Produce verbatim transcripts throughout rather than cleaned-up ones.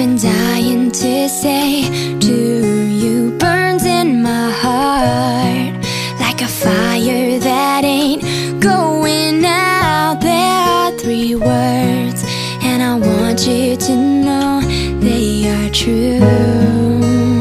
been dying to say to you, burns in my heart like a fire that ain't going out. There are three words, and I want you to know they are true.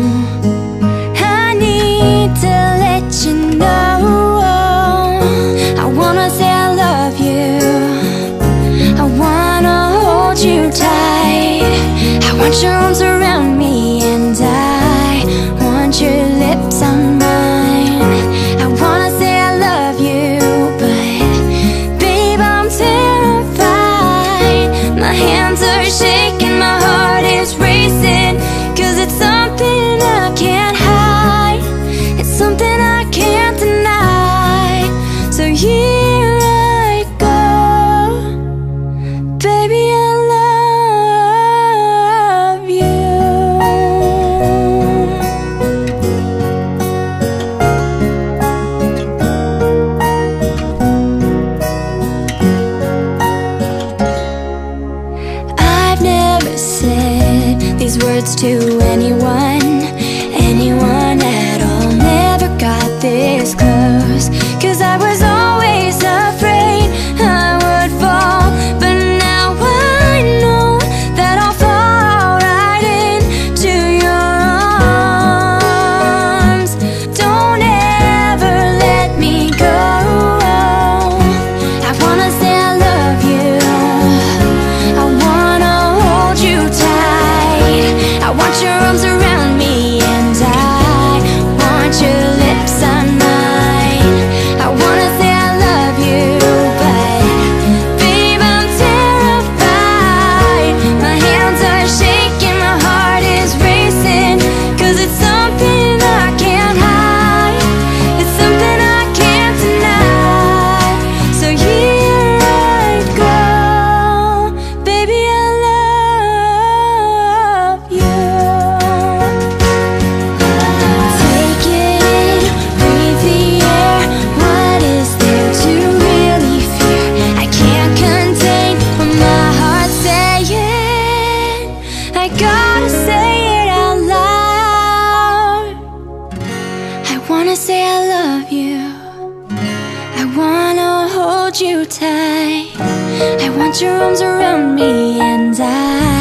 I need to let you know, I wanna say I love you, I wanna hold you tight, I want your arms around me, and I want your lips on mine. I wanna say I love you, but babe, I'm terrified. My hands are shaking, my heart is racing, 'cause it's something I can't hide, it's something I can't deny. So here I go, baby, I love you. I've never said these words to anyone, anyone at all. Never got this close, 'cause I was always afraid I would fall. But now I know that I'll fall right into your arms. Don't ever let me go, I wanna say I love you, I wanna hold you tight, I want your arms around me, and I want your lips on mine. I wanna say I love you, but babe, I'm terrified. My hands are shaking, my heart is racing, 'cause it's something I can't hide, it's something I can't deny. So here I go, baby, I love you. Take it in, breathe the air. What is there to really fear? I can't contain what my heart's saying, I gotta say it out loud. I wanna say I love you, I wanna hold you tight, I want your arms around me, and I